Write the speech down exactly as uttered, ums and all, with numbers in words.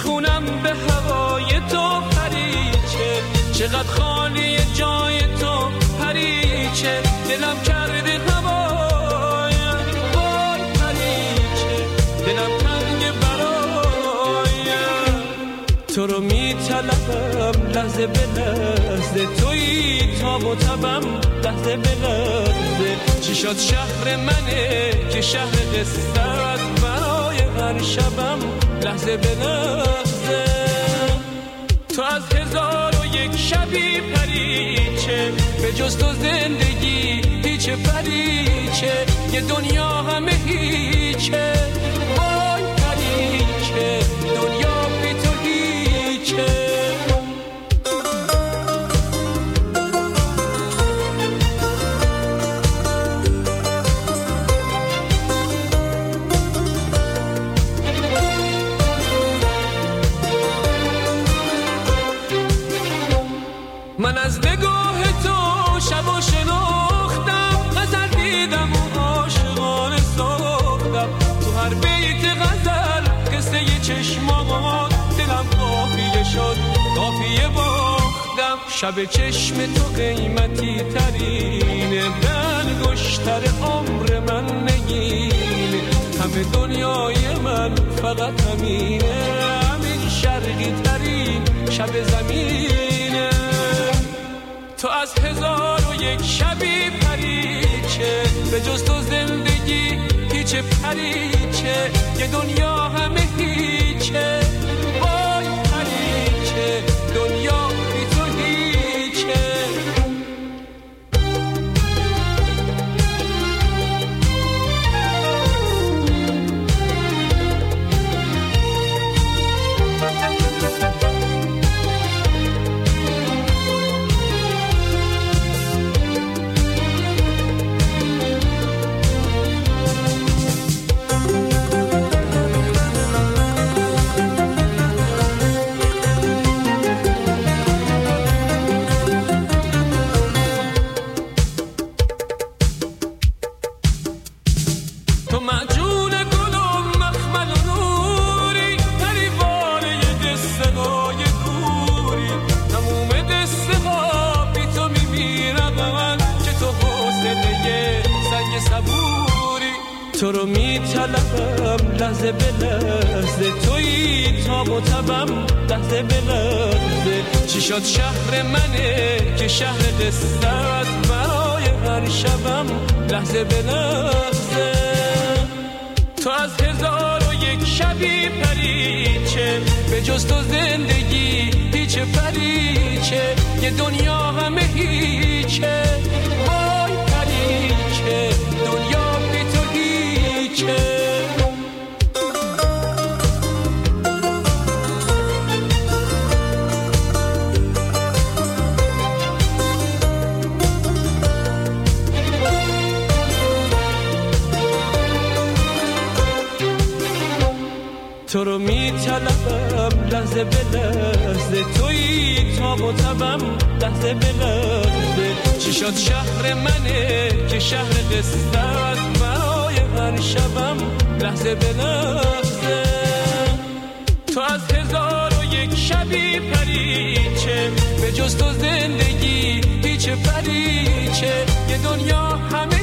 میخونم به هوای تو پریچه، چقدر خالی جای تو پریچه، دلم کرده هوایم وای پریچه، دلم تنگ برایم. تو رو میطلبم لحظه به لحظه، تویی تاب و تبم لحظه به لحظه. چی شد شهر منه که شهر قصت، برای هر شبم لحظه به لحظه. تو از هزار و یک شبی پریچه، به جز تو زندگی هیچ پریچه، یه دنیا همه هیچه وای پریچه، دنیا بی تو هیچه. من از نگاه تو شب و شناختم، غزل دیدم و عاشقانه ساختم. تو هر بیت غزل قصه ی چشمات، دلم قافیه شد قافیه باختم. شب چشم تو قیمتی ترینه، دلگشتر عمر من نگینه. همه دنیای من فقط همینه، همین شرقی ترین شب زمینه. تو از هزار و یک شبی پریچه، به جز تو زندگی هیچ پریچه، یه دنیا همه هیچه وای پریچه، دنیا بی تو هیچه. تو رو میطلبم لحظه به لحظه، تویی تاب و تبم لحظه به لحظه. چی شد شهر منه که شهر قصت، برای هر شبم لحظه به لحظه. تو از هزار و یک شبی پریچه، به جز تو زندگی هیچ پریچه، یه دنیا همه هیچه وای پریچه، دنیا بی تو هیچه. تو رو میطلبم لحظه به لحظه، تویی تاب و تبم لحظه به لحظه. چی شد شهر منه که شهر قصت، برای هر شبم لحظه به لحظه. تو از هزار و یک شبی پریچه، به جز تو زندگی هیچ پریچه، یه دنیا همه